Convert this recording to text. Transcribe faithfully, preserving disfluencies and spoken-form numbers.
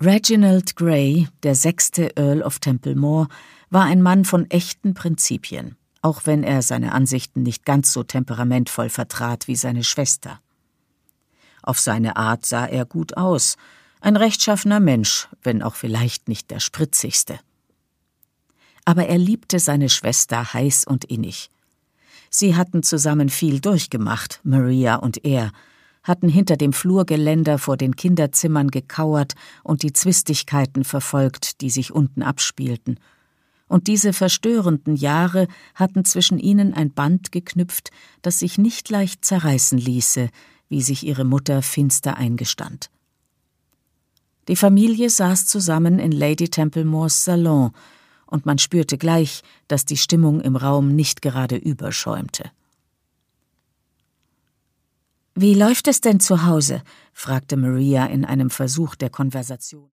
Reginald Grey, der sechste Earl of Templemore, war ein Mann von echten Prinzipien, auch wenn er seine Ansichten nicht ganz so temperamentvoll vertrat wie seine Schwester. Auf seine Art sah er gut aus, ein rechtschaffener Mensch, wenn auch vielleicht nicht der spritzigste. Aber er liebte seine Schwester heiß und innig. Sie hatten zusammen viel durchgemacht, Maria und er, hatten hinter dem Flurgeländer vor den Kinderzimmern gekauert und die Zwistigkeiten verfolgt, die sich unten abspielten. Und diese verstörenden Jahre hatten zwischen ihnen ein Band geknüpft, das sich nicht leicht zerreißen ließe, wie sich ihre Mutter finster eingestand. Die Familie saß zusammen in Lady Templemores Salon, und man spürte gleich, dass die Stimmung im Raum nicht gerade überschäumte. »Wie läuft es denn zu Hause?« fragte Maria in einem Versuch der Konversation.